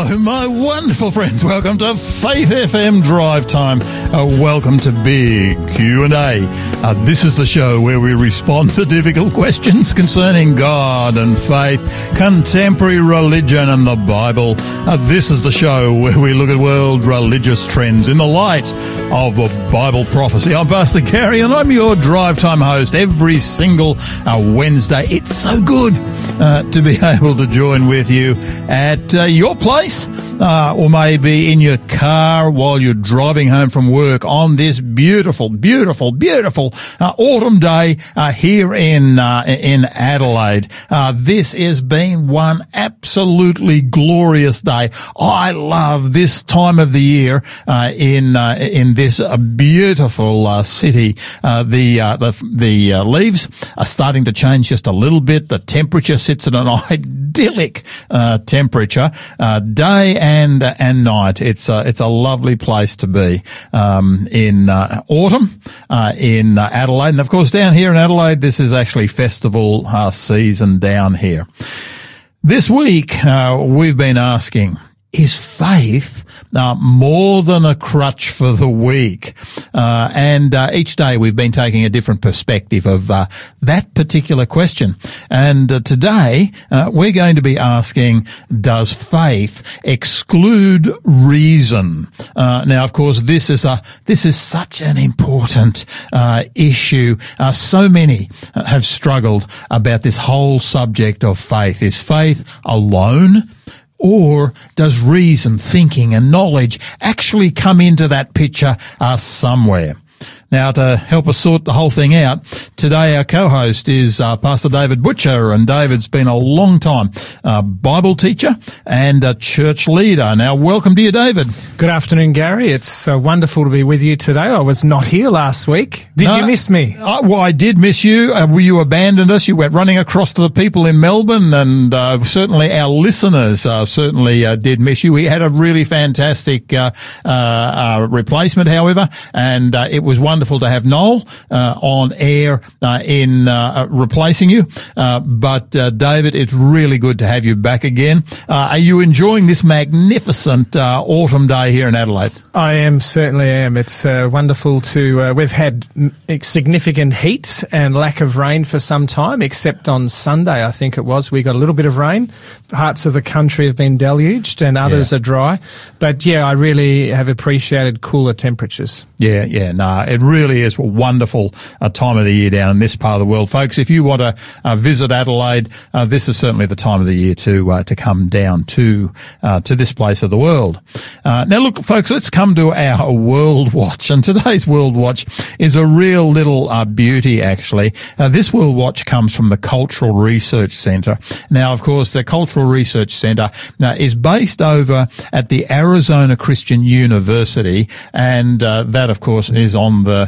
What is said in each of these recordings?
Hello, my wonderful friends. Welcome to Faith FM Drive Time. Welcome to Big Q&A. This is the show where we respond to difficult questions concerning God and faith, contemporary religion and the Bible. This is the show where we look at world religious trends in the light of Bible prophecy. I'm Pastor Gary and I'm your Drive Time host every single Wednesday. It's so good to be able to join with you at your place or maybe in your car while you're driving home from work on this beautiful autumn day here in Adelaide. This has been one absolutely glorious day. I love this time of the year in this beautiful city. The leaves are starting to change just a little bit. The temperature sits at an idyllic temperature day and night. It's a lovely place to be in autumn in Adelaide, and of course down here in Adelaide this is actually festival season down here. This week we've been asking, is faith more than a crutch for the weak? And each day we've been taking a different perspective of that particular question. And today we're going to be asking, does faith exclude reason? Now, of course, this is such an important issue. So many have struggled about this whole subject of faith. Is faith alone? Or does reason, thinking and knowledge actually come into that picture somewhere? Now, to help us sort the whole thing out, today our co-host is Pastor David Butcher, and David's been a long time Bible teacher and a church leader. Now, welcome to you, David. Good afternoon, Gary. It's wonderful to be with you today. I was not here last week. Did you miss me? Well, I did miss you. You abandoned us. You went running across to the people in Melbourne, and certainly our listeners certainly did miss you. We had a really fantastic replacement, however, and it was wonderful to have Noel on air in replacing you. But David, it's really good to have you back again. Are you enjoying this magnificent autumn day here in Adelaide? I certainly am. It's wonderful to, we've had significant heat and lack of rain for some time, except on Sunday, I think it was. We got a little bit of rain. Parts of the country have been deluged and others are dry. But yeah, I really have appreciated cooler temperatures. Yeah, no, it really is a wonderful time of the year down in this part of the world. Folks, if you want to visit Adelaide, this is certainly the time of the year to come down to this place of the world. Now look, folks, let's come to our World Watch. And today's World Watch is a real little beauty, actually. This World Watch comes from the Cultural Research Centre. Now, of course, the Cultural Research Centre is based over at the Arizona Christian University, and that, of course, is on the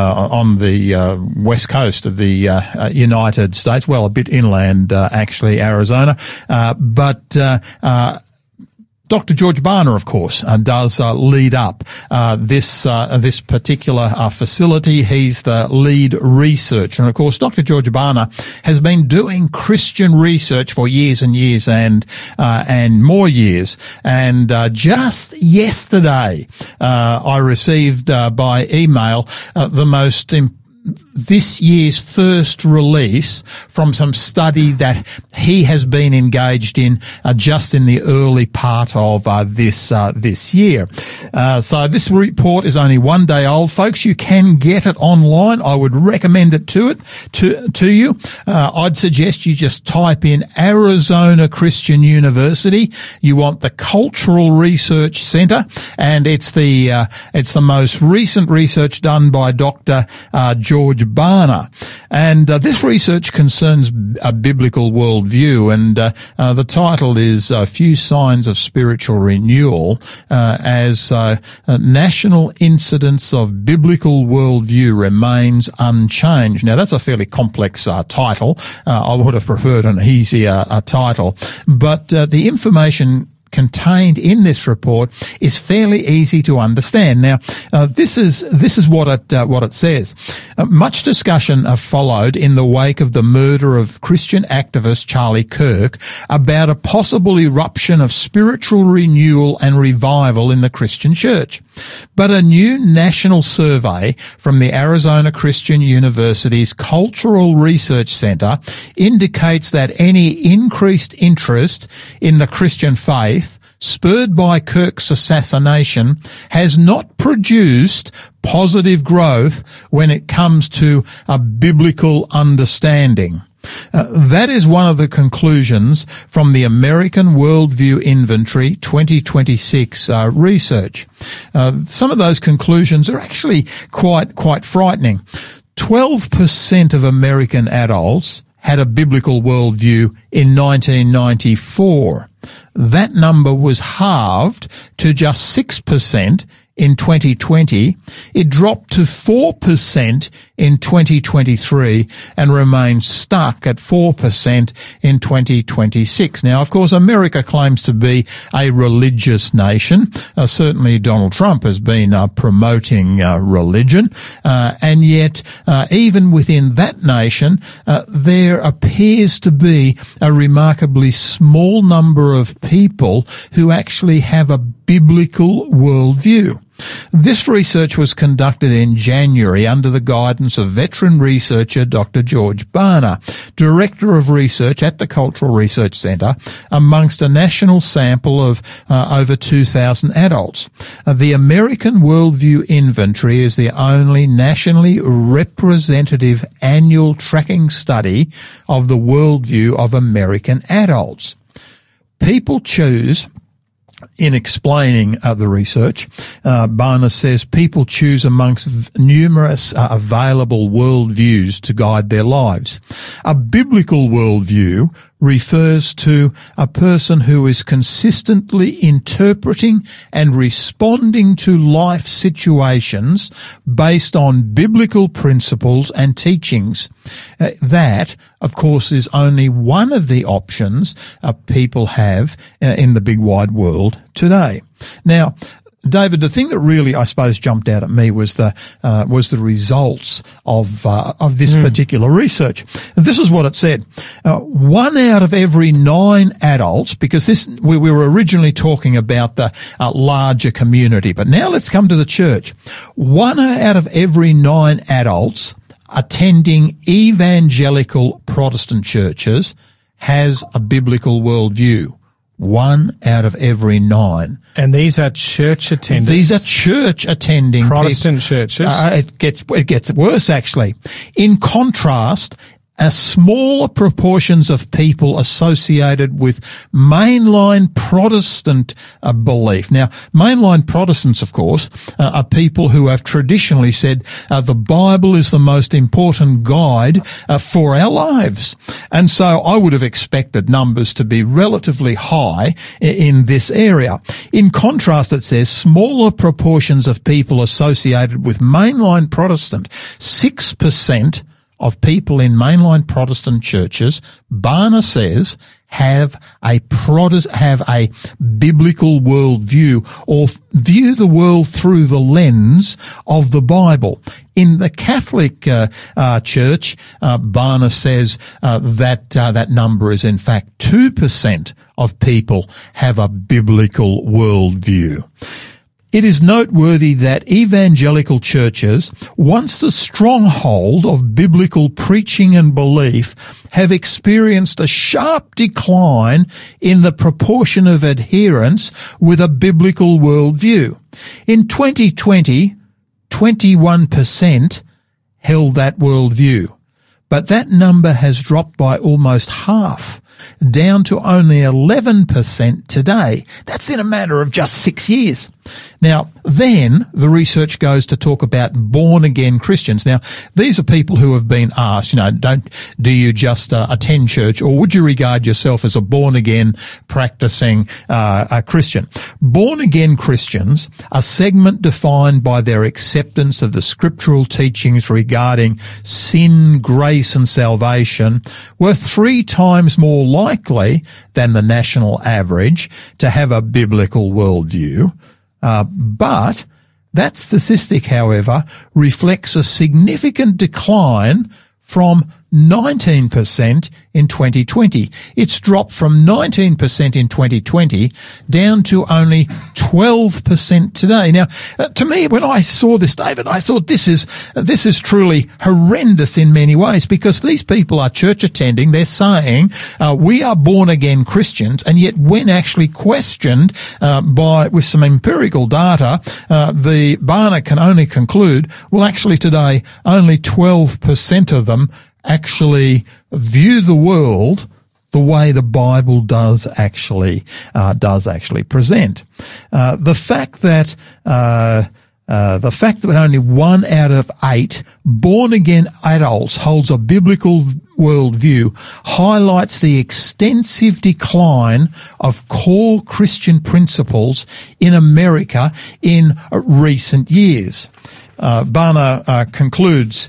west coast of the United States. Well, a bit inland, actually, Arizona. But Dr. George Barna, of course, does lead up this particular facility. He's the lead researcher. And, of course, Dr. George Barna has been doing Christian research for years and years and more years. And just yesterday, I received by email the most this year's first release from some study that he has been engaged in just in the early part of this year. So this report is only one day old, folks. You can get it online. I would recommend it to you. I'd suggest you just type in Arizona Christian University. You want the Cultural Research Center, and it's the most recent research done by Dr. George Barna. And this research concerns a biblical worldview, and the title is Few Signs of Spiritual Renewal as National Incidence of Biblical Worldview Remains Unchanged. Now, that's a fairly complex title. I would have preferred an easier title, but the information contained in this report is fairly easy to understand. Now, this is what it says. Much discussion followed in the wake of the murder of Christian activist Charlie Kirk about a possible eruption of spiritual renewal and revival in the Christian church. But a new national survey from the Arizona Christian University's Cultural Research Center indicates that any increased interest in the Christian faith spurred by Kirk's assassination has not produced positive growth when it comes to a biblical understanding. That is one of the conclusions from the American Worldview Inventory 2026 research. Some of those conclusions are actually quite frightening. 12% of American adults had a biblical worldview in 1994. That number was halved to just 6% in 2020. It dropped to 4% in 2023 and remains stuck at 4% in 2026. Now, of course, America claims to be a religious nation. Certainly Donald Trump has been promoting religion. And yet, even within that nation, there appears to be a remarkably small number of people who actually have a biblical worldview. This research was conducted in January under the guidance of veteran researcher Dr. George Barna, Director of Research at the Cultural Research Center, amongst a national sample of over 2,000 adults. The American Worldview Inventory is the only nationally representative annual tracking study of the worldview of American adults. People choose. In explaining the research, Barna says people choose amongst numerous available worldviews to guide their lives. A biblical worldview refers to a person who is consistently interpreting and responding to life situations based on biblical principles and teachings. That, of course, is only one of the options people have in the big wide world today. Now, David, the thing that really, I suppose, jumped out at me was the results of this particular research. This is what it said. 1 out of every 9 adults, because we were originally talking about the larger community, but now let's come to the church. 1 out of every 9 adults attending evangelical Protestant churches has a biblical worldview. 1 out of every 9. And these are church attenders. These are church attending Protestant churches. It gets worse, actually. In contrast, a smaller proportions of people associated with mainline Protestant belief. Now, mainline Protestants, of course, are people who have traditionally said the Bible is the most important guide for our lives. And so I would have expected numbers to be relatively high in this area. In contrast, it says smaller proportions of people associated with mainline Protestant, 6% of people in mainline Protestant churches, Barna says, have a biblical worldview or view the world through the lens of the Bible. In the Catholic Church, Barna says that number is in fact 2% of people have a biblical worldview. It is noteworthy that evangelical churches, once the stronghold of biblical preaching and belief, have experienced a sharp decline in the proportion of adherents with a biblical worldview. In 2020, 21% held that worldview, but that number has dropped by almost half, down to only 11% today. That's in a matter of just 6 years. Now, then the research goes to talk about born-again Christians. Now, these are people who have been asked, do you just attend church, or would you regard yourself as a born-again practicing a Christian? Born-again Christians, a segment defined by their acceptance of the scriptural teachings regarding sin, grace and salvation, were 3 times more likely than the national average to have a biblical worldview. But that statistic, however, reflects a significant decline from 19% in 2020. It's dropped from 19% in 2020 down to only 12% today. Now, to me, when I saw this, David, I thought this is truly horrendous in many ways, because these people are church attending. They're saying, we are born again Christians, and yet when actually questioned, with some empirical data, the Barna can only conclude, well, actually today, only 12% of them actually view the world the way the Bible does actually present. The fact that only 1 out of 8 born-again adults holds a biblical worldview highlights the extensive decline of core Christian principles in America in recent years. Barna concludes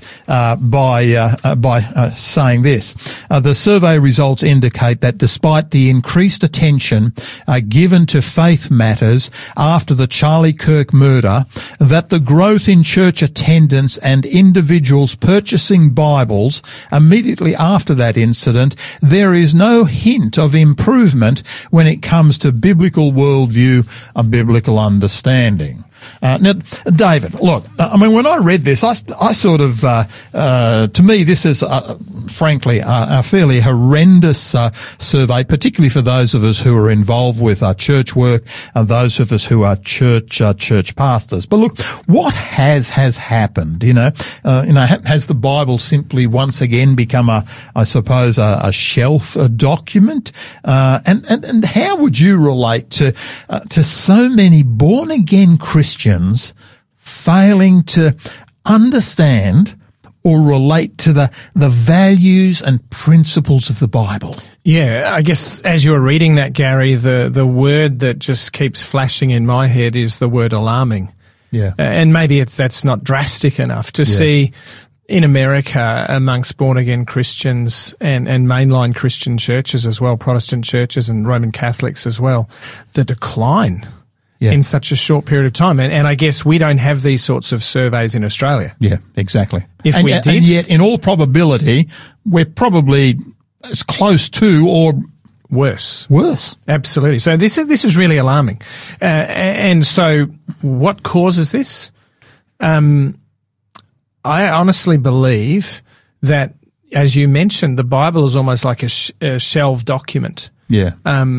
by saying this. The survey results indicate that despite the increased attention given to faith matters after the Charlie Kirk murder, that the growth in church attendance and individuals purchasing Bibles immediately after that incident, there is no hint of improvement when it comes to biblical worldview and biblical understanding. Now, David, look, I mean, when I read this, I sort of, to me, this is, frankly, a fairly horrendous survey, particularly for those of us who are involved with church work and those of us who are church pastors. But look, what has happened? Has the Bible simply once again become a shelf document? And how would you relate to so many born again Christians failing to understand or relate to the values and principles of the Bible? Yeah, I guess as you were reading that, Gary, the word that just keeps flashing in my head is the word alarming. Yeah. And maybe that's not drastic enough to see in America amongst born-again Christians and mainline Christian churches as well, Protestant churches and Roman Catholics as well, the decline in such a short period of time. And I guess we don't have these sorts of surveys in Australia. Yeah, exactly. If we did. And yet, in all probability, we're probably as close to or worse. Absolutely. So this is really alarming. And so what causes this? I honestly believe that, as you mentioned, the Bible is almost like a shelved document. Yeah.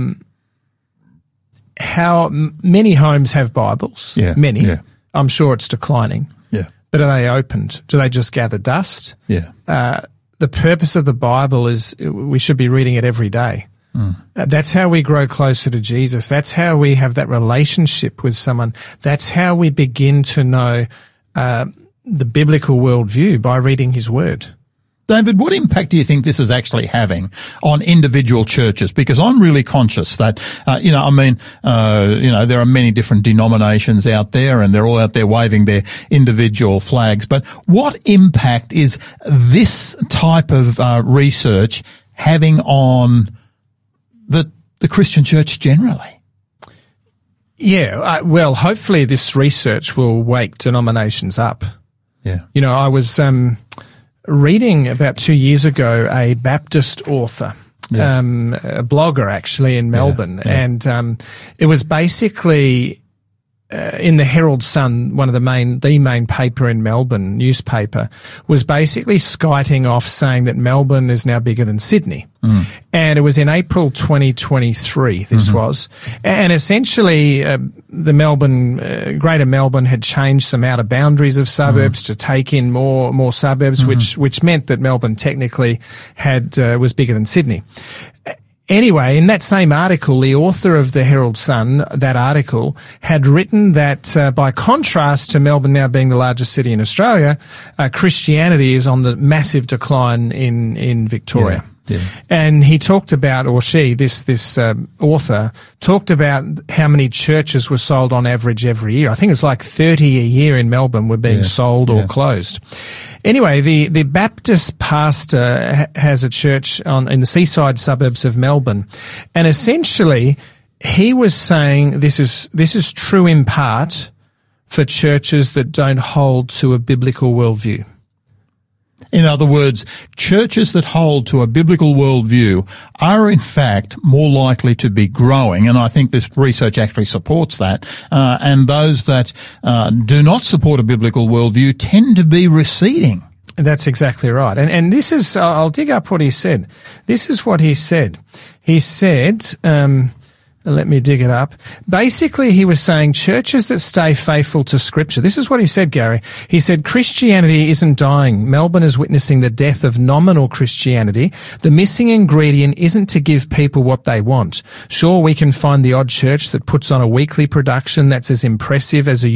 How many homes have Bibles? Yeah. Many. Yeah. I'm sure it's declining. Yeah. But are they opened? Do they just gather dust? Yeah. The purpose of the Bible is we should be reading it every day. That's how we grow closer to Jesus. That's how we have that relationship with someone. That's how we begin to know the biblical worldview, by reading his word. David, what impact do you think this is actually having on individual churches? Because I'm really conscious that, there are many different denominations out there and they're all out there waving their individual flags. But what impact is this type of research having on the Christian church generally? Yeah, well, hopefully this research will wake denominations up. Yeah. I was reading about 2 years ago a Baptist author, a blogger actually in Melbourne, and it was basically in the Herald Sun, the main paper in Melbourne, newspaper, was basically skiting off saying that Melbourne is now bigger than Sydney. And it was in April 2023, this was. And essentially, the Greater Melbourne had changed some outer boundaries of suburbs to take in more suburbs, which meant that Melbourne technically was bigger than Sydney. Anyway, in that same article, the author of the Herald Sun, that article, had written that by contrast to Melbourne now being the largest city in Australia, Christianity is on the massive decline in Victoria. Yeah. And he talked about, or she, this author, talked about how many churches were sold on average every year. I think it's like 30 a year in Melbourne were being sold or closed. Anyway, the Baptist pastor has a church in the seaside suburbs of Melbourne, and essentially he was saying this is true in part for churches that don't hold to a biblical worldview. In other words, churches that hold to a biblical worldview are in fact more likely to be growing, and I think this research actually supports that, and those that do not support a biblical worldview tend to be receding. That's exactly right. And this is, I'll dig up what he said. This is what he said. He said, let me dig it up. Basically, he was saying churches that stay faithful to Scripture. This is what he said, Gary. He said, Christianity isn't dying. Melbourne is witnessing the death of nominal Christianity. The missing ingredient isn't to give people what they want. Sure, we can find the odd church that puts on a weekly production that's as impressive as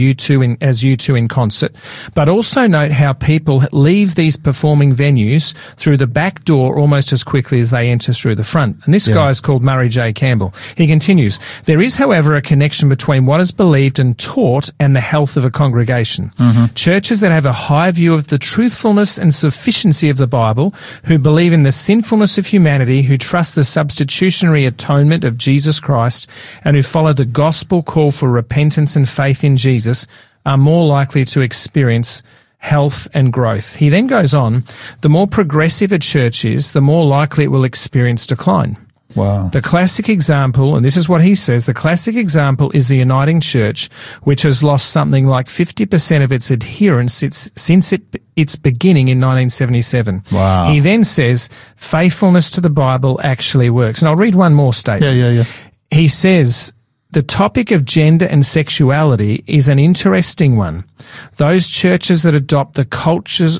U2 in concert. But also note how people leave these performing venues through the back door almost as quickly as they enter through the front. And this guy is called Murray J. Campbell. He continues, there is, however, a connection between what is believed and taught and the health of a congregation. Mm-hmm. Churches that have a high view of the truthfulness and sufficiency of the Bible, who believe in the sinfulness of humanity, who trust the substitutionary atonement of Jesus Christ, and who follow the gospel call for repentance and faith in Jesus, are more likely to experience health and growth. He then goes on, the more progressive a church is, the more likely it will experience decline. Wow. The classic example, and this is what he says, the classic example is the Uniting Church, which has lost something like 50% of its adherents since its beginning in 1977. Wow. He then says, faithfulness to the Bible actually works. And I'll read one more statement. Yeah. He says, the topic of gender and sexuality is an interesting one. Those churches that adopt the culture's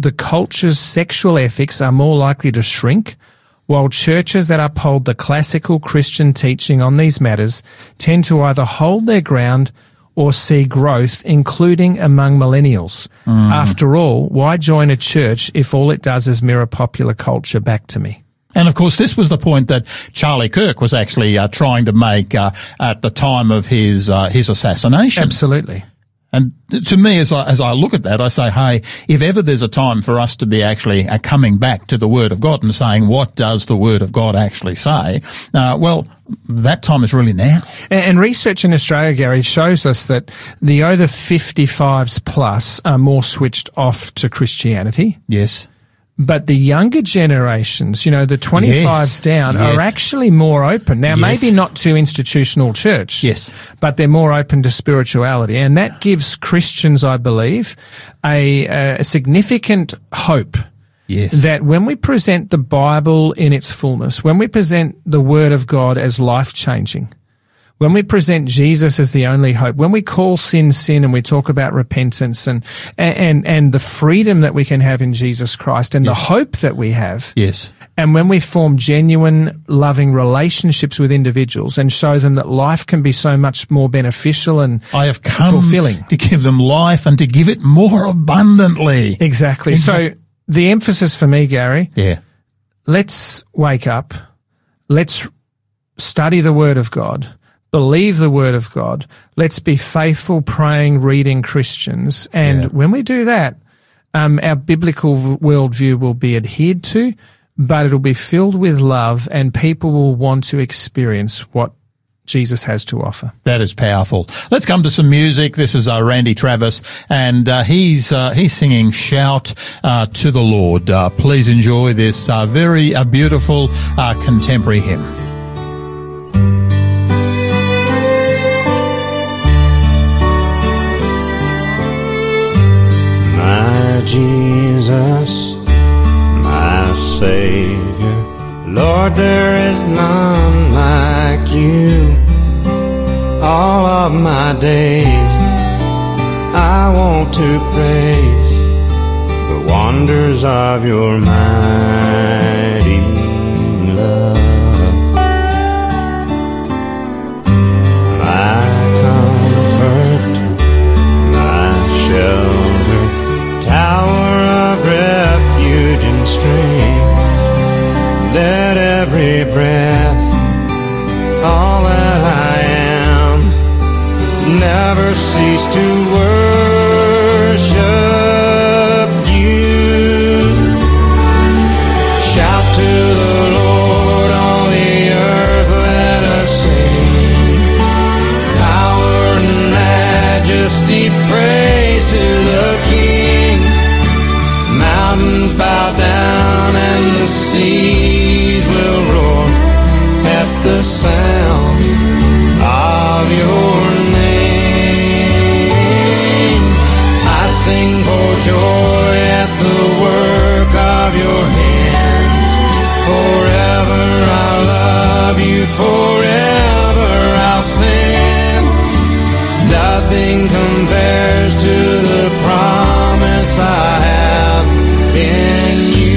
sexual ethics are more likely to shrink, while churches that uphold the classical Christian teaching on these matters tend to either hold their ground or see growth, including among millennials. After all, why join a church if all it does is mirror popular culture back to me? And of course, this was the point that Charlie Kirk was actually trying to make at the time of his assassination. Absolutely. And to me, as I look at that, I say, hey, if ever there's a time for us to be actually coming back to the Word of God and saying, what does the Word of God actually say? Well, that time is really now. And research in Australia, Gary, shows us that the over 55s plus are more switched off to Christianity. Yes. But the younger generations, the 25s down, are actually more open. Now, maybe not to institutional church, but they're more open to spirituality. And that gives Christians, I believe, a significant hope that when we present the Bible in its fullness, when we present the Word of God as life-changing, when we present Jesus as the only hope, when we call sin and we talk about repentance and the freedom that we can have in Jesus Christ and the hope that we have. Yes. And when we form genuine, loving relationships with individuals and show them that life can be so much more beneficial and I have come fulfilling to give them life and to give it more abundantly. Exactly. So the emphasis for me, Gary, let's wake up. Let's study the Word of God. Believe the Word of God. Let's be faithful, praying, reading Christians. And when we do that, our biblical worldview will be adhered to, but it'll be filled with love and people will want to experience what Jesus has to offer. That is powerful. Let's come to some music. This is Randy Travis, and he's singing "Shout to the Lord." Please enjoy this very beautiful contemporary hymn. My Jesus, my Savior, Lord, there is none like you. All of my days I want to praise the wonders of your mighty love. every breath, all that I am, never cease to worship you. Shout to the Lord, all the earth, let us sing. Power and majesty, praise to the King. Mountains bow down and the seas will roar at the sound of your name. I sing for joy at the work of your hands. Forever I'll love you, forever I'll stand. Nothing compares to the promise I have in you.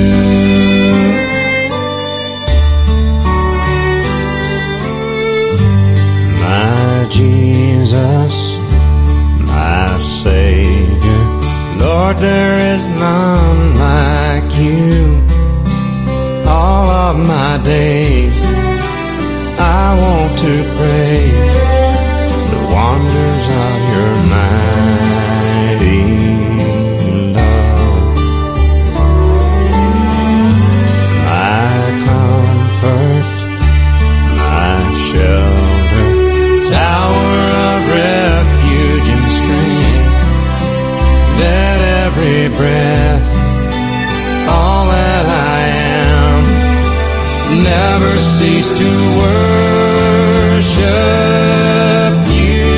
My Jesus, my Savior, Lord, there is none like you. All of my days I want to praise the wonders of your mighty love. My comfort, my shelter, tower of refuge and strength, that every breath, all that I am, never cease to worship you.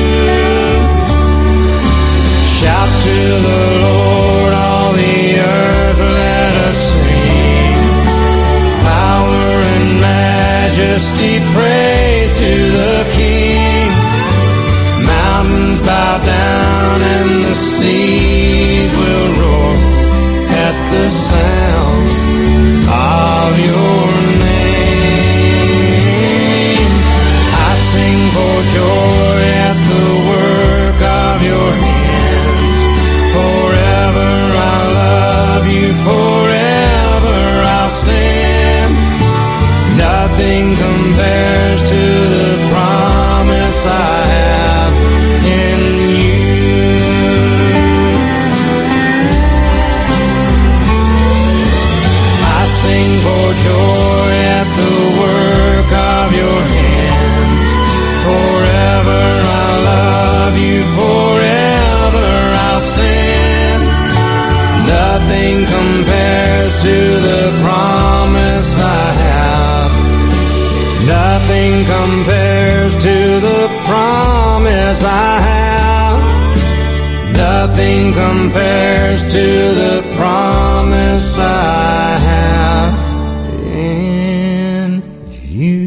Shout to the Lord, all the earth, let us sing. Power and majesty, praise to the King. Mountains bow down and the seas will roar at the sound of your name. I sing for joy at the work of your hands. Forever I'll love you, forever I'll stand. Nothing compares to the promise I have in you. I sing for joy at the work of your hands. Forever I'll love you, forever I'll stand. Nothing compares to the promise I have. Nothing compares to the promise I have. Nothing compares to the promise I have in you.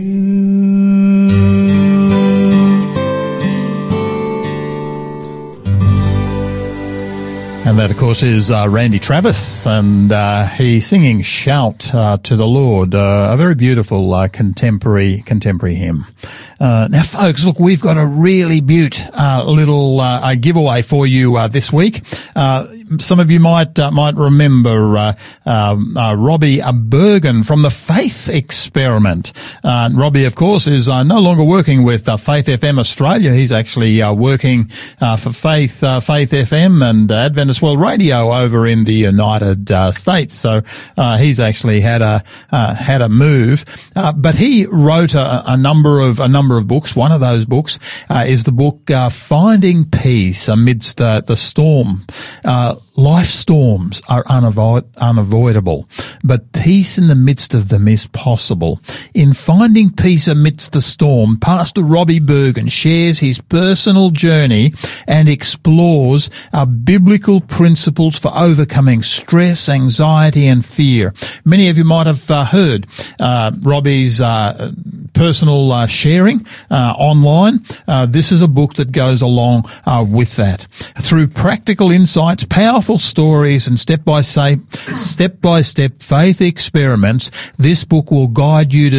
And that, of course, is Randy Travis, and he's singing "Shout to the Lord," a very beautiful contemporary hymn. Now, folks, look, we've got a really little giveaway for you this week. Some of you might remember Robbie Bergen from the Faith Experiment. Robbie, of course, is no longer working with Faith FM Australia. He's actually working for Faith FM and Adventist World Radio over in the United States. So he's actually had a move, but he wrote a number of books. One of those books is the book Finding Peace Amidst the Storm. Life storms are unavoidable, but peace in the midst of them is possible. In Finding Peace Amidst the Storm, Pastor Robbie Bergen shares his personal journey and explores biblical principles for overcoming stress, anxiety, and fear. Many of you might have heard Robbie's personal sharing online. This is a book that goes along with that. Through practical insights, powerful stories, and step-by-step faith experiments, this book will guide you to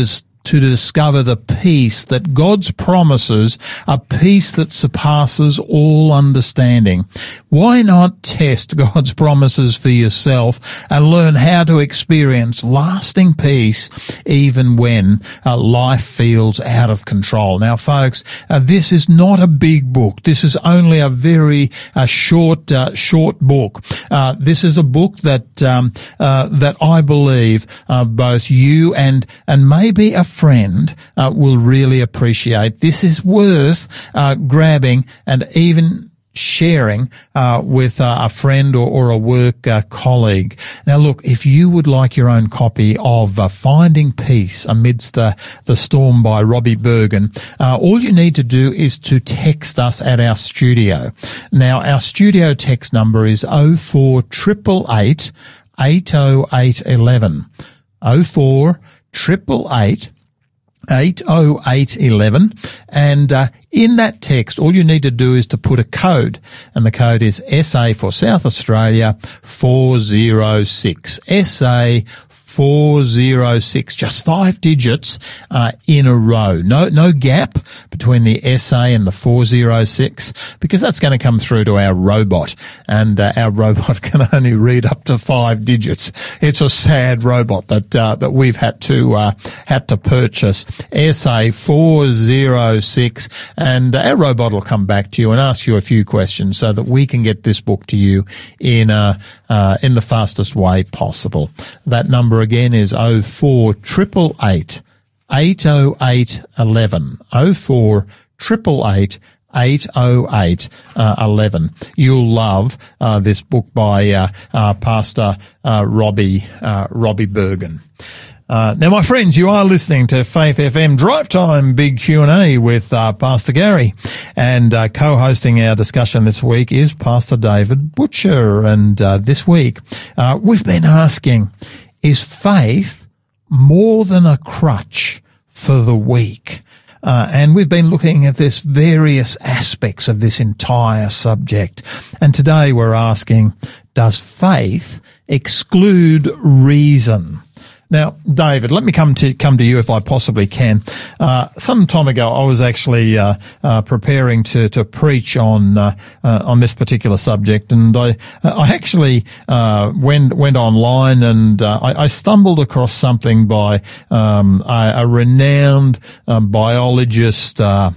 to discover the peace that God's promises, a peace that surpasses all understanding. Why not test God's promises for yourself and learn how to experience lasting peace even when life feels out of control? Now, folks, this is not a big book. This is only a very short book. This is a book that I believe both you and maybe a friend will really appreciate. This is worth grabbing and even sharing with a friend or a work colleague. Now, look, if you would like your own copy of Finding Peace Amidst the Storm by Robbie Bergen, all you need to do is to text us at our studio. Now, our studio text number is 04888 80811. 04888 80811, and in that text, all you need to do is to put a code, and the code is SA for South Australia 406. SA 406, just 5 digits in a row. No gap between the SA and the 406, because that's going to come through to our robot, and our robot can only read up to 5 digits. It's a sad robot that we've had to purchase. SA 406, and our robot will come back to you and ask you a few questions so that we can get this book to you in the fastest way possible. That number again is 04888 80811. 04888 80811. You'll love this book by Pastor Robbie Bergen. Now, my friends, you are listening to Faith FM Drive Time Big Q&A with Pastor Gary, and co-hosting our discussion this week is Pastor David Butcher. And this week we've been asking, is faith more than a crutch for the weak? And we've been looking at this various aspects of this entire subject. And today we're asking, does faith exclude reason? Now, David, let me come to you if I possibly can. Some time ago, I was actually preparing to preach on this particular subject, and I actually went online, and I stumbled across something by a renowned biologist,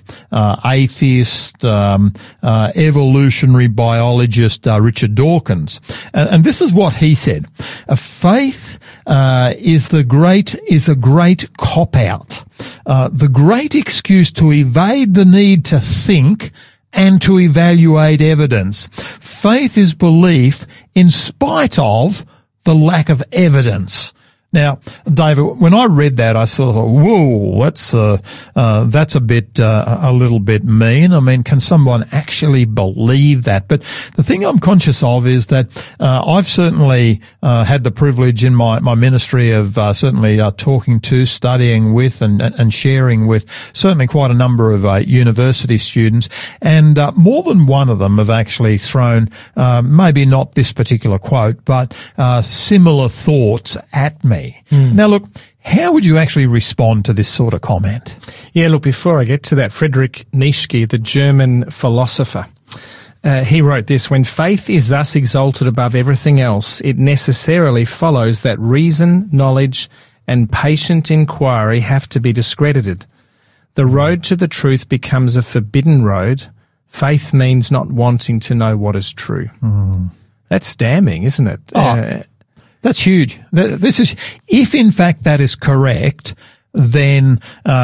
atheist, evolutionary biologist, Richard Dawkins, and this is what he said: faith is a great cop-out, the great excuse to evade the need to think and to evaluate evidence. Faith is belief in spite of the lack of evidence. Now, David, when I read that, I sort of thought, whoa, that's a little bit mean. I mean, can someone actually believe that? But the thing I'm conscious of is that I've certainly had the privilege in my ministry of certainly talking to, studying with, and sharing with certainly quite a number of university students, and more than one of them have actually thrown maybe not this particular quote, but similar thoughts at me. Now, look, how would you actually respond to this sort of comment? Yeah, look, before I get to that, Friedrich Nietzsche, the German philosopher, he wrote this: when faith is thus exalted above everything else, it necessarily follows that reason, knowledge, and patient inquiry have to be discredited. The road to the truth becomes a forbidden road. Faith means not wanting to know what is true. That's damning, isn't it? That's huge. This is, if in fact that is correct, then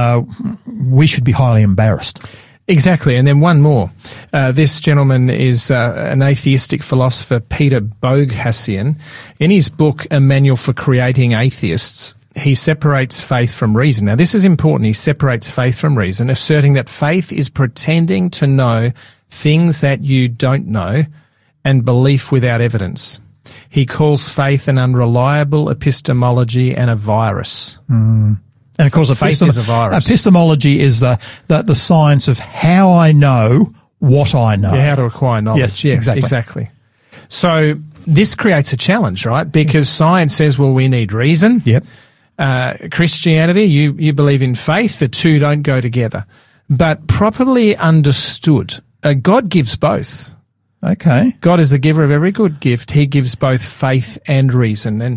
we should be highly embarrassed. Exactly. And then one more. This gentleman is an atheistic philosopher, Peter Boghossian. In his book, A Manual for Creating Atheists, he separates faith from reason. Now, this is important. He separates faith from reason, asserting that faith is pretending to know things that you don't know and belief without evidence. He calls faith an unreliable epistemology and a virus. And of course, faith is a virus. Epistemology is the science of how I know what I know. Yeah, how to acquire knowledge. Yes, exactly. So this creates a challenge, right? Because science says, well, we need reason. Yep. Christianity, you believe in faith. The two don't go together. But properly understood, God gives both. Okay. God is the giver of every good gift. He gives both faith and reason.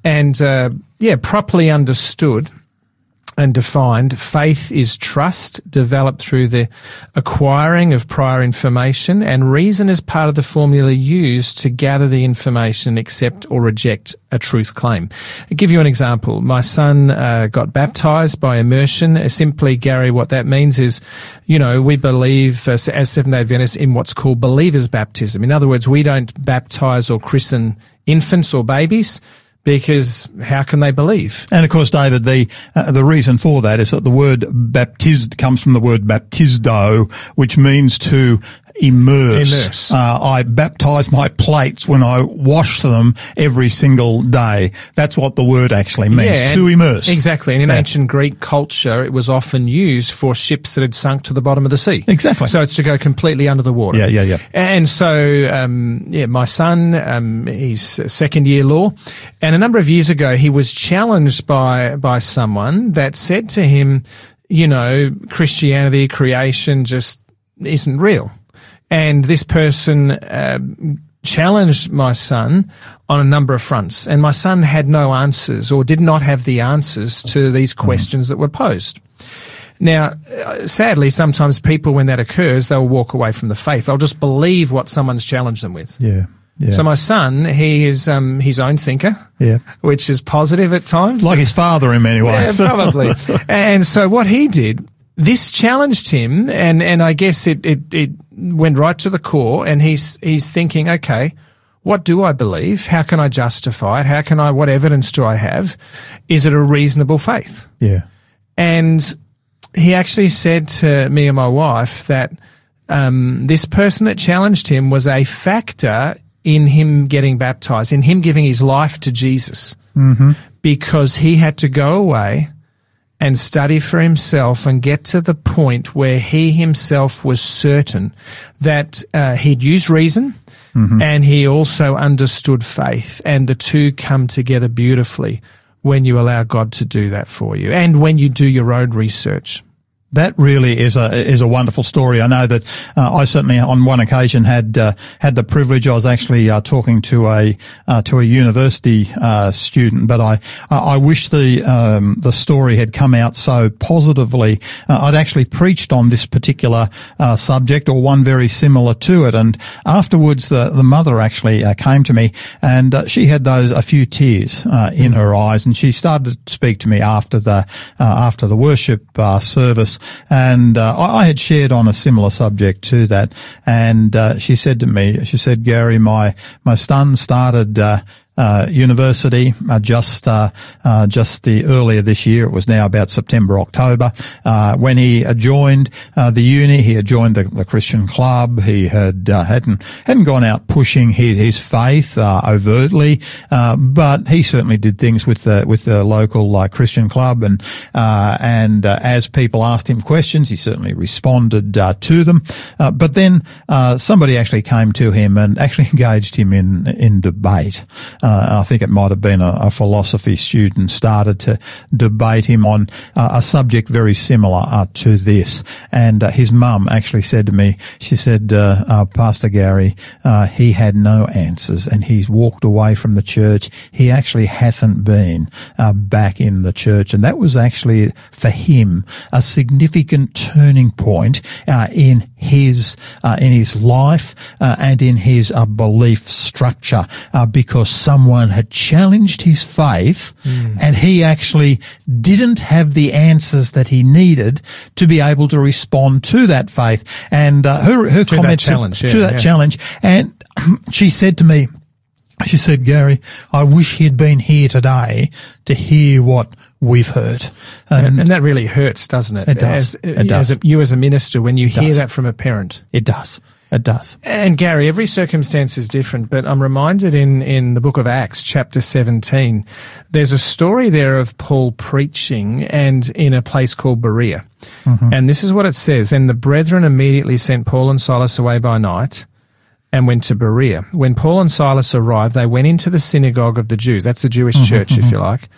And properly understood and defined, faith is trust developed through the acquiring of prior information, and reason is part of the formula used to gather the information, accept or reject a truth claim. I'll give you an example. My son got baptized by immersion. Simply, Gary, what that means is, we believe as Seventh-day Adventists in what's called believer's baptism. In other words, we don't baptize or christen infants or babies, because how can they believe? And of course, David, the reason for that is that the word baptized comes from the word baptizdo, which means to immerse. I baptize my plates when I wash them every single day. That's what the word actually means, to immerse. Exactly. And in ancient Greek culture, it was often used for ships that had sunk to the bottom of the sea. Exactly. So it's to go completely under the water. Yeah. And so, my son, he's second year law, and a number of years ago, he was challenged by someone that said to him, Christianity, creation just isn't real. And this person challenged my son on a number of fronts. And my son had no answers, or did not have the answers to these questions that were posed. Now, sadly, sometimes people, when that occurs, they'll walk away from the faith. They'll just believe what someone's challenged them with. Yeah. So my son, he is his own thinker, which is positive at times. Like his father in many ways. Yeah, probably. And so what he did, this challenged him, and I guess it went right to the core, and he's thinking, okay, what do I believe? How can I justify it? What evidence do I have? Is it a reasonable faith? Yeah. And he actually said to me and my wife that this person that challenged him was a factor in him getting baptized, in him giving his life to Jesus, because he had to go away and study for himself and get to the point where he himself was certain that he'd used reason, and he also understood faith, and the two come together beautifully when you allow God to do that for you, and when you do your own research. That really is a wonderful story. I know that I certainly on one occasion had the privilege. I was actually talking to a university student, but I wish the story had come out so positively. I'd actually preached on this particular subject, or one very similar to it, and afterwards the mother actually came to me, and she had a few tears in her eyes, and she started to speak to me after the worship service. And I had shared on a similar subject to that, and she said to me, Gary, my son started university just the earlier this year. It was now about September, October. When he joined the uni, he had joined the Christian club. He hadn't gone out pushing his faith overtly, but he certainly did things with the local Christian club, and as people asked him questions, he certainly responded to them. But then somebody actually came to him and actually engaged him in debate. I think it might have been a philosophy student, started to debate him on a subject very similar to this. And his mum actually said to me, she said, Pastor Gary, he had no answers, and he's walked away from the church. He actually hasn't been back in the church. And that was actually, for him, a significant turning point in his life and in his belief structure, because someone had challenged his faith, and he actually didn't have the answers that he needed to be able to respond to that faith. And her comment to that challenge, and she said to me, she said, Gary, I wish he'd been here today to hear what we've heard. And that really hurts, doesn't it? It does. You as a minister, when you hear that from a parent. It does. It does. And Gary, every circumstance is different, but I'm reminded in the book of Acts, chapter 17, there's a story there of Paul preaching and in a place called Berea. And this is what it says. And the brethren immediately sent Paul and Silas away by night and went to Berea. When Paul and Silas arrived, they went into the synagogue of the Jews. That's the Jewish church, if you like.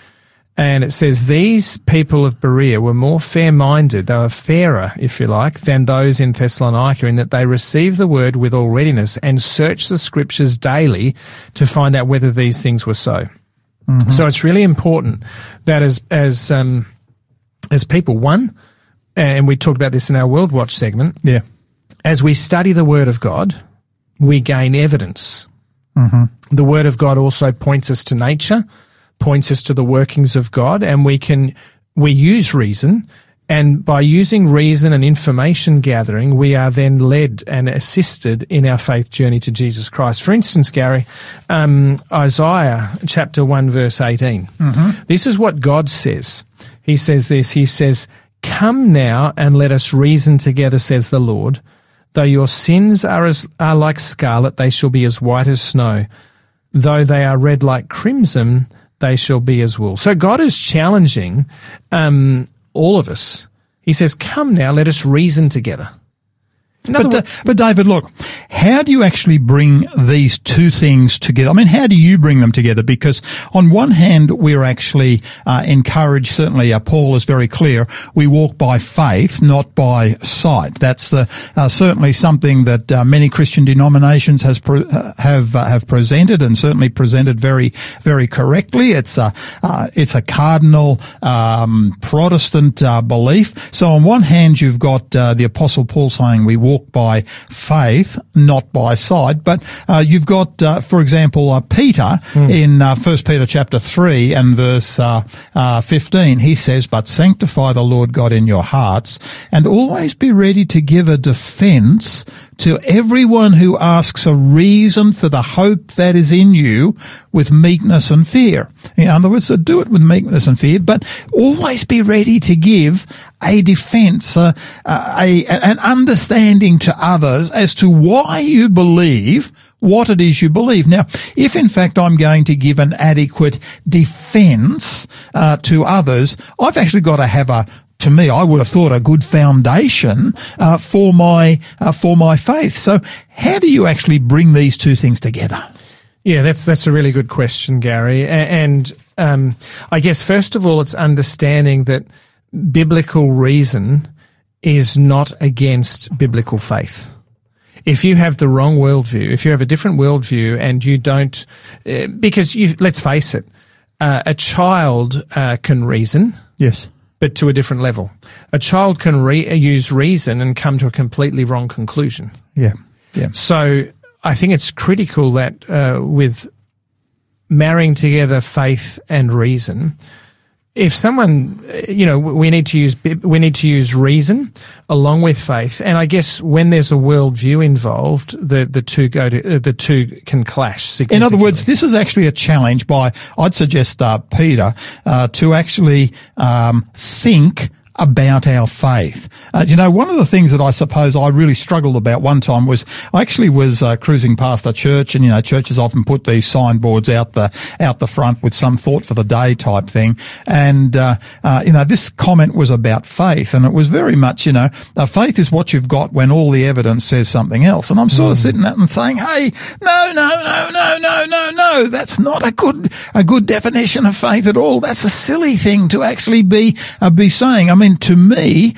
And it says, these people of Berea were more fair-minded, they were fairer, if you like, than those in Thessalonica, in that they received the word with all readiness and searched the scriptures daily to find out whether these things were so. Mm-hmm. So it's really important that as people, one, and we talked about this in our World Watch segment, as we study the Word of God, we gain evidence. Mm-hmm. The Word of God also points us to nature, points us to the workings of God, and we use reason, and by using reason and information gathering, we are then led and assisted in our faith journey to Jesus Christ. For instance, Gary, Isaiah chapter 1 verse 18. Mm-hmm. This is what God says. He says this, he says, "Come now and let us reason together, says the Lord. Though your sins are like scarlet, they shall be as white as snow. Though they are red like crimson, they shall be as wool." So God is challenging all of us. He says, come now, let us reason together. But David, look, how do you actually bring these two things together? I mean, how do you bring them together? Because on one hand, we're actually encouraged, certainly Paul is very clear, we walk by faith, not by sight. That's certainly something that many Christian denominations have presented, and certainly presented very, very correctly. It's a cardinal Protestant belief. So on one hand, you've got the Apostle Paul saying we walk by faith, not by sight. But you've got, for example, Peter in 1 Peter chapter 3 and verse 15. He says, "But sanctify the Lord God in your hearts, and always be ready to give a defense to everyone who asks a reason for the hope that is in you with meekness and fear." In other words, do it with meekness and fear, but always be ready to give a defense, an understanding to others as to why you believe what it is you believe. Now, if in fact I'm going to give an adequate defense to others, I've actually got to have to me, I would have thought a good foundation for my faith. So how do you actually bring these two things together? Yeah, that's a really good question, Gary. And I guess first of all, it's understanding that biblical reason is not against biblical faith. If you have the wrong worldview, if you have a different worldview and you don't, because let's face it, a child can reason. Yes. But to a different level. A child can use reason and come to a completely wrong conclusion. Yeah. Yeah. So I think it's critical that with marrying together faith and reason, if someone, we need to use reason along with faith, and I guess when there's a worldview involved, the two can clash significantly. In other words, this is actually a challenge I'd suggest Peter to actually think about our faith. One of the things that I suppose I really struggled about one time was I actually was cruising past a church, and churches often put these signboards out the front with some thought for the day type thing, and this comment was about faith, and it was very much faith is what you've got when all the evidence says something else, and I'm sort of sitting there and saying, hey, no, that's not a good definition of faith at all. That's a silly thing to actually be saying. I mean, to me,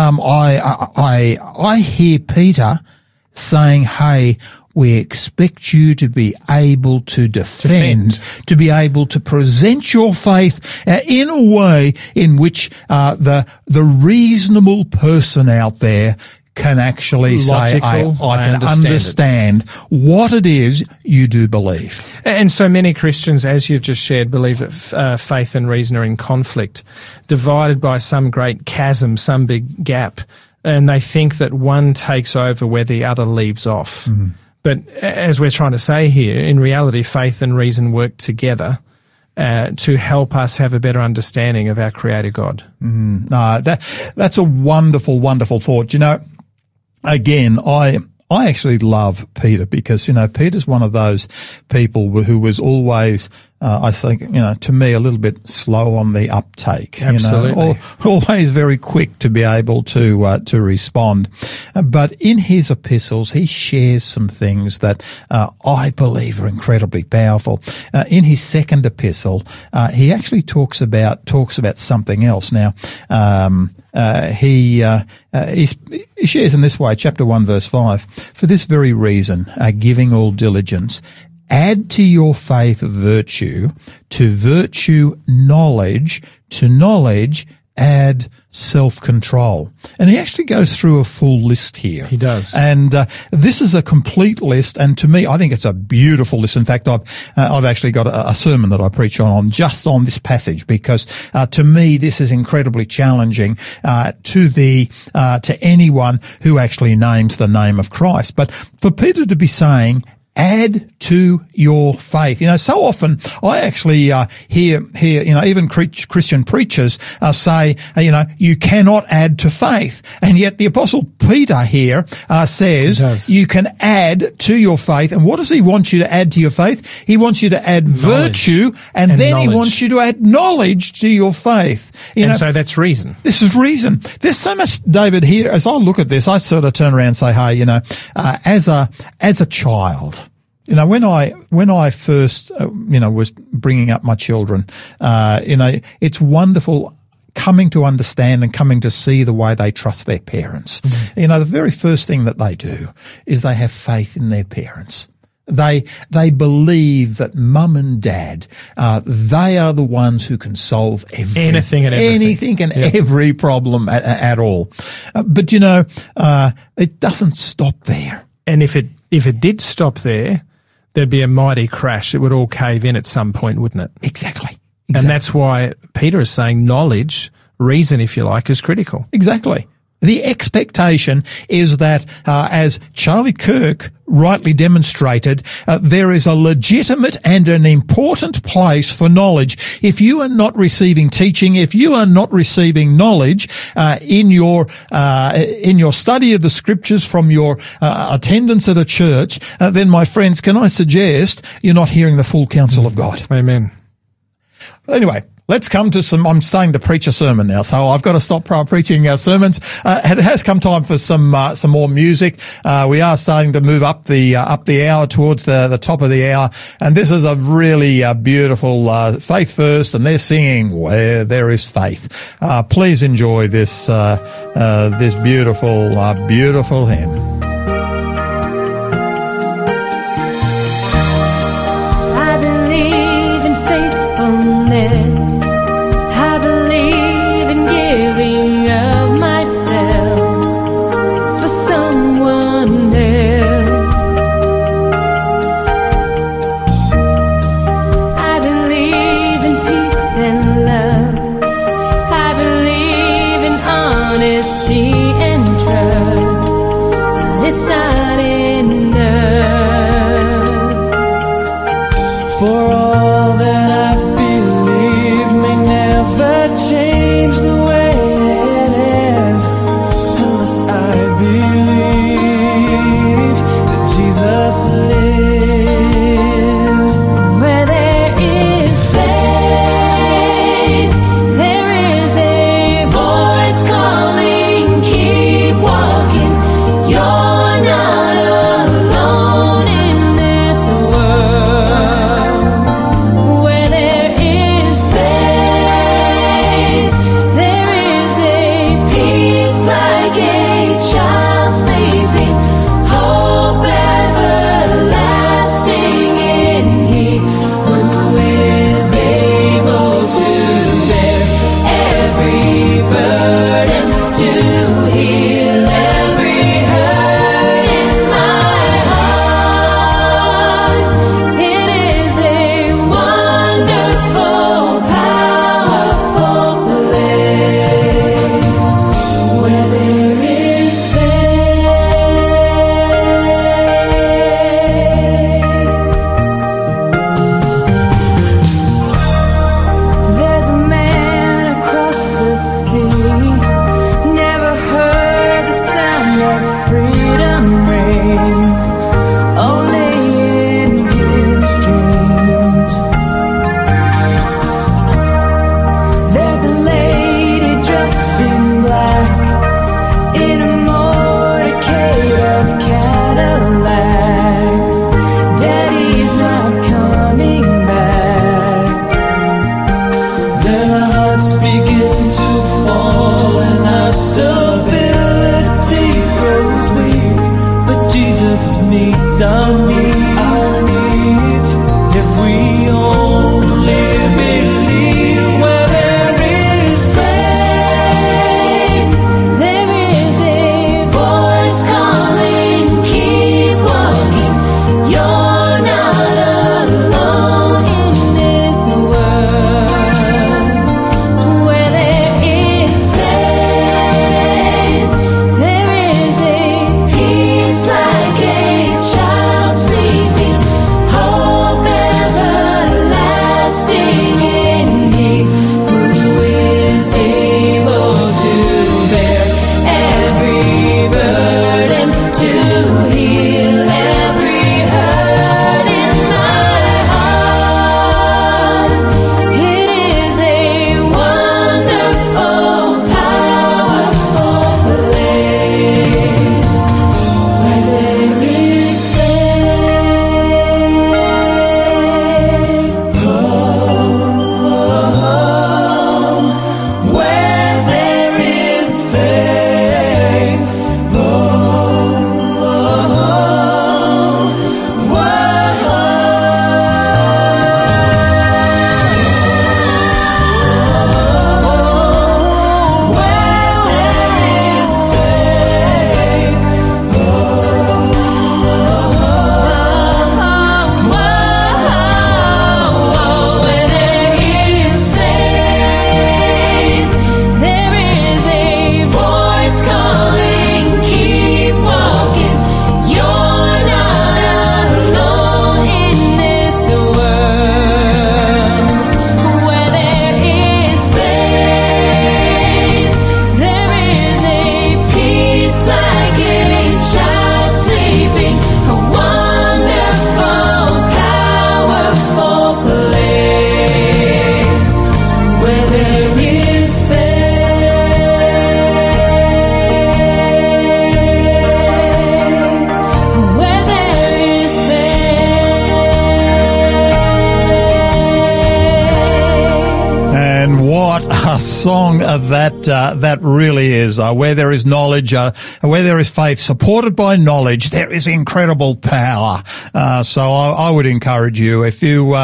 I hear Peter saying, hey, we expect you to be able to defend, to be able to present your faith in a way in which the reasonable person out there can actually say, I can understand what it is you do believe. And so many Christians, as you've just shared, believe that faith and reason are in conflict, divided by some great chasm, some big gap, and they think that one takes over where the other leaves off. Mm-hmm. But as we're trying to say here, in reality, faith and reason work together to help us have a better understanding of our Creator God. No, that's a wonderful, wonderful thought. Again, I actually love Peter because, Peter's one of those people who was always I think, to me, a little bit slow on the uptake. Absolutely. Always very quick to be able to respond. But in his epistles, he shares some things that I believe are incredibly powerful. In his second epistle, he actually talks about something else. Now, he shares in this way, chapter 1, verse 5, "For this very reason, giving all diligence, add to your faith virtue, to virtue knowledge, to knowledge add self-control." And he actually goes through a full list here. He does. And this is a complete list, and to me, I think it's a beautiful list. In fact, I've actually got a sermon that I preach on just on this passage, because to me, this is incredibly challenging to anyone who actually names the name of Christ. But for Peter to be saying, add to your faith. So often I actually hear even Christian preachers say, you cannot add to faith. And yet the Apostle Peter here says you can add to your faith. And what does he want you to add to your faith? He wants you to add virtue, and then knowledge. He wants you to add knowledge to your faith. So that's reason. This is reason. There's so much, David, here. As I look at this, I sort of turn around and say, hey, as a child, when I first, was bringing up my children, it's wonderful coming to understand and coming to see the way they trust their parents. Mm-hmm. The very first thing that they do is they have faith in their parents. They believe that mum and dad, they are the ones who can solve anything and every problem at all. But it doesn't stop there. And if it did stop there, there'd be a mighty crash. It would all cave in at some point, wouldn't it? Exactly. And that's why Peter is saying knowledge, reason, if you like, is critical. Exactly. The expectation is that, as Charlie Kirk rightly demonstrated, there is a legitimate and an important place for knowledge. If you are not receiving teaching, if you are not receiving knowledge in your study of the scriptures from your attendance at a church, then, my friends, can I suggest you're not hearing the full counsel of God? Amen. Anyway, let's come to I'm starting to preach a sermon now, so I've got to stop preaching sermons. It has come time for some more music. We are starting to move up the hour towards the top of the hour, and this is a really beautiful Faith First, and they're singing "Where There Is Faith." Please enjoy this beautiful hymn. I believe in giving of myself for someone else. I believe in peace and love. I believe in honesty and trust. meets our needs. If we only believe where there is faith, There is a voice calling, keep walking. You're not alone in this world. Where there is faith, there is a peace like a child sleeping, hope everlasting in He who is able to bear every burden, to heal every hurt in my heart. It is a wonderful, powerful place where there is faith. where there is faith, Where there is faith, there is a voice calling, keep walking. You're not alone in this world. Where there is faith, there is a peace like a child sleeping, a wonderful, powerful place where there is faith, where there is faith. And what a song that really is. Where there is knowledge, where there is faith supported by knowledge, there is incredible power. So I would encourage you, if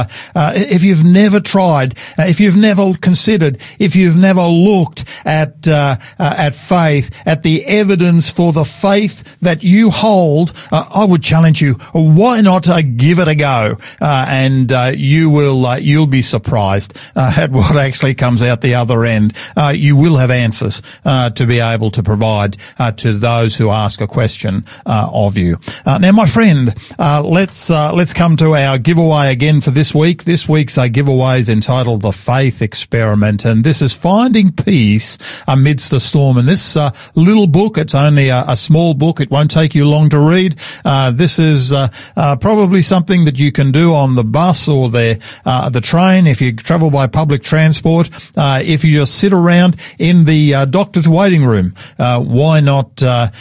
you've never tried, if you've never considered, if you've never looked at faith, at the evidence for the faith that you hold, I would challenge you, why not give it a go? And you'll be surprised at what actually comes out the other end. You will have answers to be able to provide to those who ask a question of you. Now, my friend, let's come to our giveaway again for this week. This week's giveaway is entitled The Faith Experiment, and this is Finding Peace Amidst the Storm. And this little book, it's only a small book. It won't take you long to read. This is probably something that you can do on the bus or the train if you travel by public transport. If you just sit around in the doctor's waiting room, why not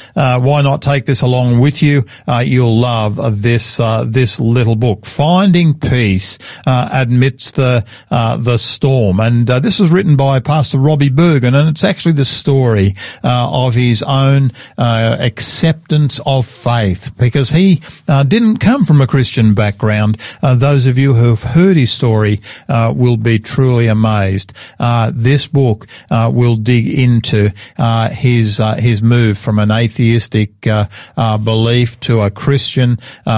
take this along with you? You'll love this little book, Finding Peace Amidst the Storm. And this was written by Pastor Robbie Bergen, and it's actually the story of his own acceptance of faith, because he didn't come from a Christian background. Those of you who have heard his story will be truly amazed. This book will dig into his move from an atheistic belief to a Christian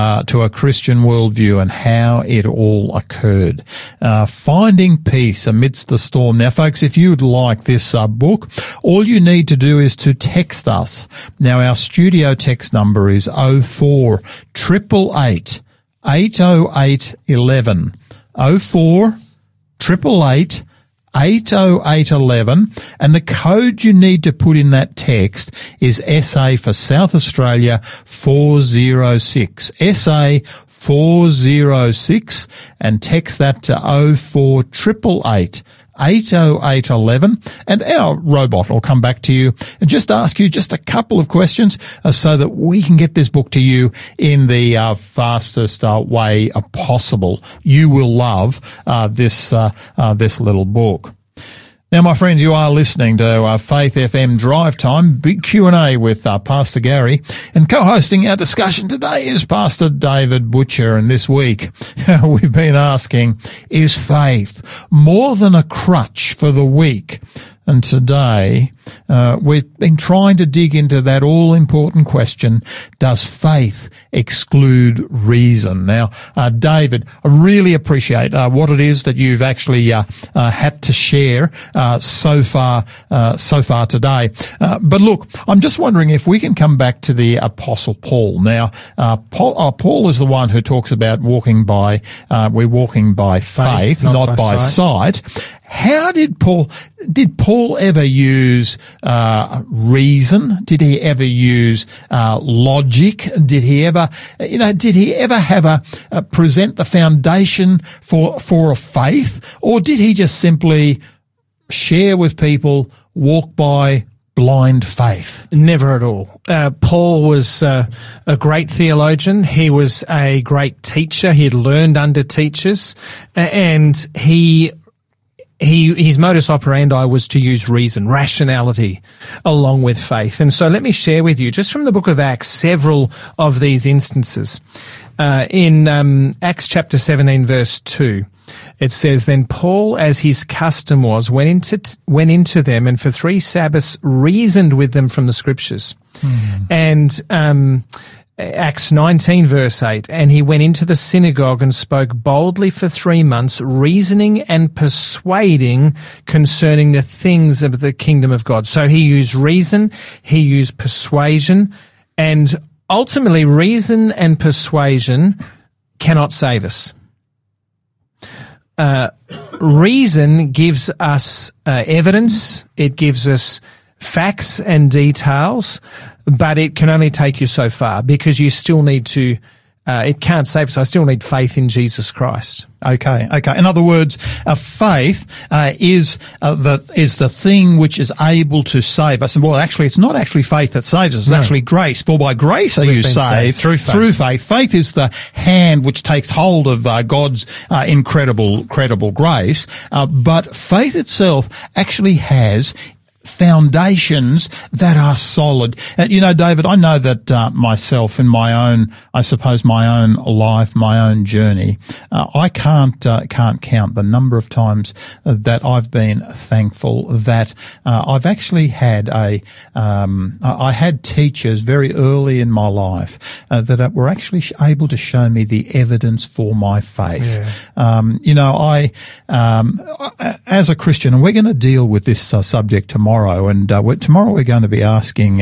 worldview and how it all occurred. Finding Peace Amidst the Storm. Now, folks, if you would like this book, all you need to do is to text us. Now, our studio text number is 04 888 808 11. 04 888 80811, and the code you need to put in that text is SA for South Australia 406. SA 406, and text that to 04 888 80811, and our robot will come back to you and just ask you just a couple of questions so that we can get this book to you in the fastest way possible. You will love this little book. Now, my friends, you are listening to Faith FM Drive Time, big Q&A with Pastor Gary, and co-hosting our discussion today is Pastor David Butcher. And this week we've been asking, is faith more than a crutch for the weak? And today, we've been trying to dig into that all-important question, does faith exclude reason? Now, David, I really appreciate what it is that you've actually had to share so far today. But look, I'm just wondering if we can come back to the Apostle Paul. Now, Paul is the one who talks about we're walking by faith, not by sight. How did Paul ever use reason? Did he ever use logic? Did he ever have present the foundation for a faith? Or did he just simply share with people, walk by blind faith? Never at all. Paul was a great theologian. He was a great teacher. He had learned under teachers, and his modus operandi was to use reason, rationality, along with faith. And so let me share with you, just from the book of Acts, several of these instances. In Acts chapter 17, verse 2, it says, "Then Paul, as his custom was, went into them, and for 3 Sabbaths reasoned with them from the Scriptures." And Acts 19 verse 8, "And he went into the synagogue and spoke boldly for 3 months, reasoning and persuading concerning the things of the kingdom of God." So he used reason, he used persuasion, and ultimately reason and persuasion cannot save us. Reason gives us evidence, it gives us facts and details, but it can only take you so far, because you still need to, it can't save us. I still need faith in Jesus Christ. Okay. In other words, faith is the thing which is able to save us. And well, actually, it's not actually faith that saves us. It's actually grace. For by grace are you saved through faith. Faith is the hand which takes hold of God's incredible grace. But faith itself actually has foundations that are solid. David, I know that myself in my own life, my own journey, I can't count the number of times that I've been thankful that I've actually had I had teachers very early in my life that were actually able to show me the evidence for my faith. Yeah. As a Christian, and we're going to deal with this subject tomorrow. And tomorrow we're going to be asking,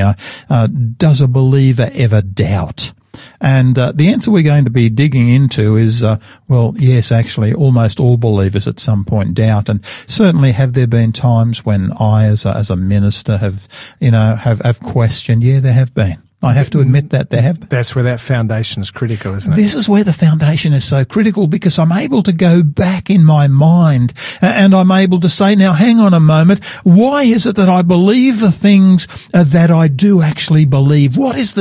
does a believer ever doubt? And the answer we're going to be digging into is, well, yes, actually, almost all believers at some point doubt. And certainly have there been times when I, as a minister, have questioned? Yeah, there have been. I have to admit that there have been. That's where that foundation is critical, isn't it? This is where the foundation is so critical, because I'm able to go back in my mind and I'm able to say, now hang on a moment, why is it that I believe the things that I do actually believe? What is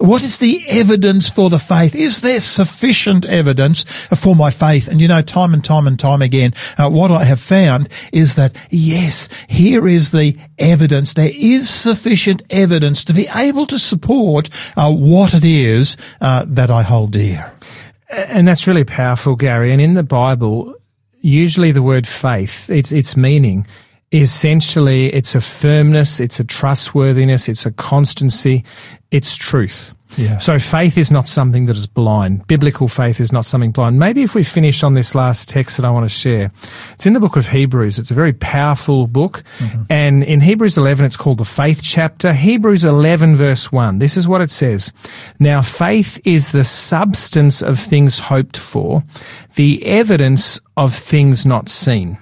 the evidence for the faith? Is there sufficient evidence for my faith? And time and time again, what I have found is that yes, here is the evidence. There is sufficient evidence to be able to support what it is that I hold dear. And that's really powerful, Gary. And in the Bible, usually the word faith, its meaning, essentially it's a firmness, it's a trustworthiness, it's a constancy, it's truth. Yeah. So faith is not something that is blind. Biblical faith is not something blind. Maybe if we finish on this last text that I want to share, it's in the book of Hebrews. It's a very powerful book. Mm-hmm. And in Hebrews 11, it's called the faith chapter. Hebrews 11 verse 1. This is what it says. "Now faith is the substance of things hoped for, the evidence of things not seen."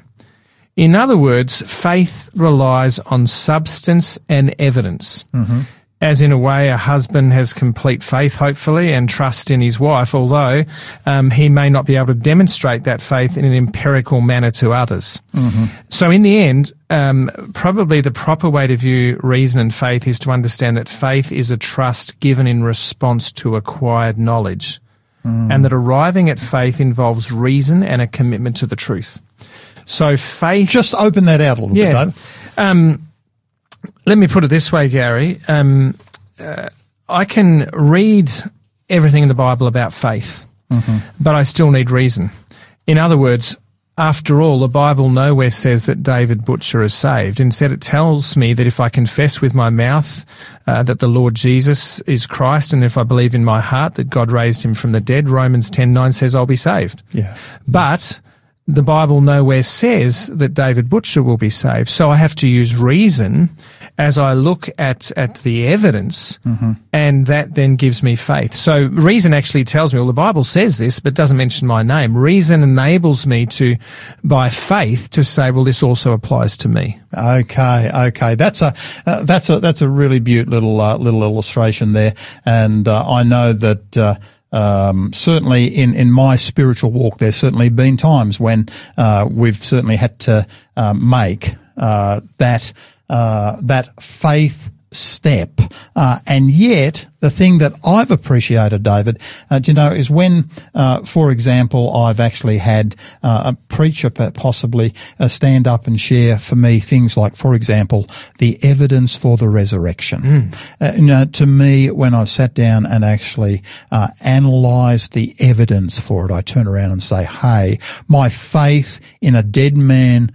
In other words, faith relies on substance and evidence. Mm-hmm. As in a way, a husband has complete faith, hopefully, and trust in his wife, although he may not be able to demonstrate that faith in an empirical manner to others. Mm-hmm. So in the end, probably the proper way to view reason and faith is to understand that faith is a trust given in response to acquired knowledge, and that arriving at faith involves reason and a commitment to the truth. So faith... Just open that out a little bit, David. Let me put it this way, Gary. I can read everything in the Bible about faith, but I still need reason. In other words, after all, the Bible nowhere says that David Butcher is saved. Instead, it tells me that if I confess with my mouth that the Lord Jesus is Christ, and if I believe in my heart that God raised him from the dead, Romans 10:9 says I'll be saved. Yeah. But the Bible nowhere says that David Butcher will be saved. So I have to use reason as I look at the evidence, and that then gives me faith. So reason actually tells me, well, the Bible says this, but doesn't mention my name. Reason enables me to, by faith, to say, well, this also applies to me. Okay. That's a really beautiful little illustration there, and I know that. Certainly in my spiritual walk, there's certainly been times when we've certainly had to make that faith step, and yet the thing that I've appreciated, David, is when, for example, I've actually had a preacher possibly stand up and share for me things like, for example, the evidence for the resurrection. To me, when I've sat down and actually analysed the evidence for it, I turn around and say, hey, my faith in a dead man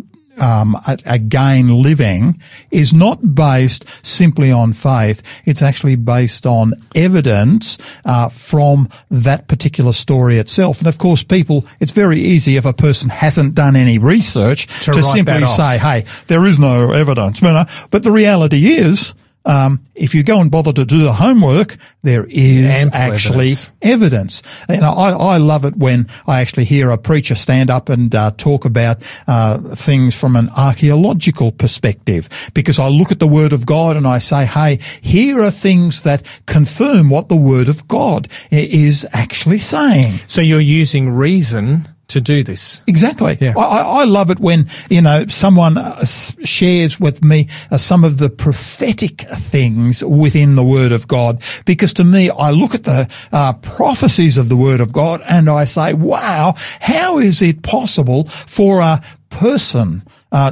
again living is not based simply on faith. It's actually based on evidence from that particular story itself. And of course, it's very easy if a person hasn't done any research to simply say, hey, there is no evidence. But the reality is, if you go and bother to do the homework, there is actually evidence. I love it when I actually hear a preacher stand up and talk about things from an archaeological perspective, because I look at the Word of God and I say, hey, here are things that confirm what the Word of God is actually saying. So you're using reason to do this. Exactly. Yeah. I love it when, someone shares with me some of the prophetic things within the Word of God, because to me, I look at the prophecies of the Word of God and I say, wow, how is it possible for a person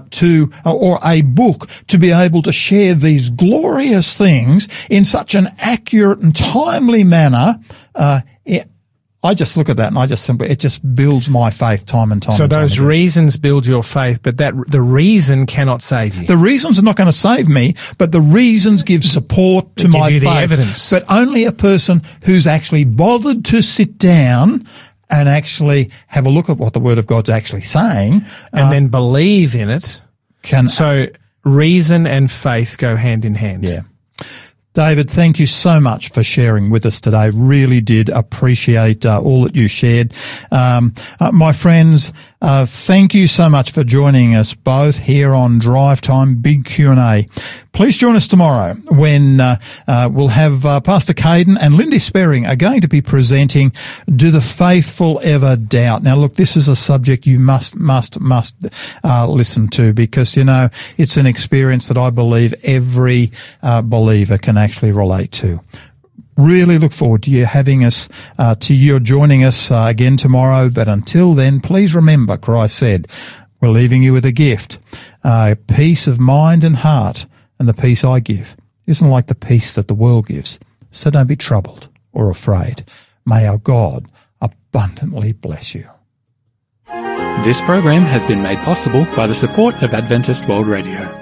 or a book to be able to share these glorious things in such an accurate and timely manner? I just look at that and it just builds my faith time and time. So and time those again. reasons build your faith, but the reason cannot save you. The reasons are not going to save me, but the reasons give support to my faith. Give you the evidence. But only a person who's actually bothered to sit down and actually have a look at what the Word of God's actually saying. And then believe in it. Can. So reason and faith go hand in hand. Yeah. David, thank you so much for sharing with us today. Really did appreciate all that you shared. My friends, thank you so much for joining us both here on Drive Time Big Q&A. Please join us tomorrow when we'll have Pastor Caden and Lindy Sperring are going to be presenting Do the Faithful Ever Doubt? Now, look, this is a subject you must listen to, because, it's an experience that I believe every believer can actually relate to. Really look forward to you having us, to you joining us again tomorrow. But until then, please remember, Christ said, we're leaving you with a gift, peace of mind and heart. And the peace I give isn't like the peace that the world gives. So don't be troubled or afraid. May our God abundantly bless you. This program has been made possible by the support of Adventist World Radio.